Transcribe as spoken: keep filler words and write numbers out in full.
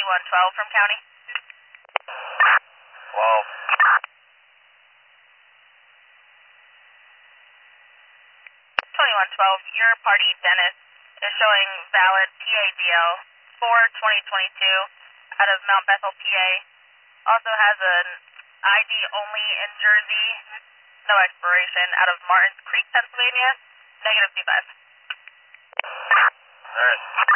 twenty-one twelve from county. twelve. twenty-one twelve, your party, Dennis, is showing valid P A D L for twenty twenty-two out of Mount Bethel, P A. Also has an I D only in Jersey, no expiration, out of Martins Creek, Pennsylvania, negative two five. Alright.